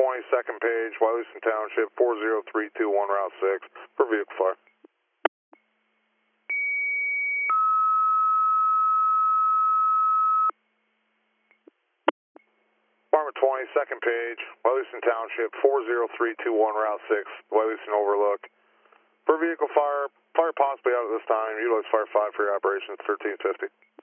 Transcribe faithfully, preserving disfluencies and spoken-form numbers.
twenty, second page, Wyalusing Township, four zero three two one, Route six, for vehicle fire. Department twenty, second page, Wyalusing Township, four zero three two one, Route six, Wyalusing Overlook. For vehicle fire, fire possibly out at this time, utilize Fire five for your operations, thirteen fifty.